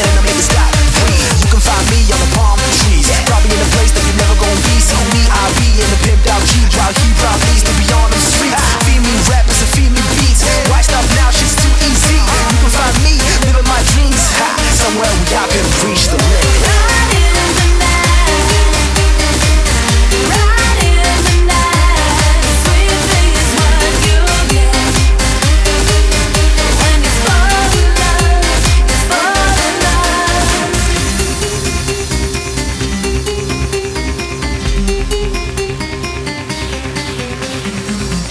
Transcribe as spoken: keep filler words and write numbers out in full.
when I make it stop, breathe. You can find me on the palm trees, probably in a place that you're never gonna be. See me, I be in the pimped out Jeep, while he probably to be on the streets. Feed me rappers and feed me beats. Why stop now? Shit's too easy. You can find me living my dreams somewhere we all could reach the limit.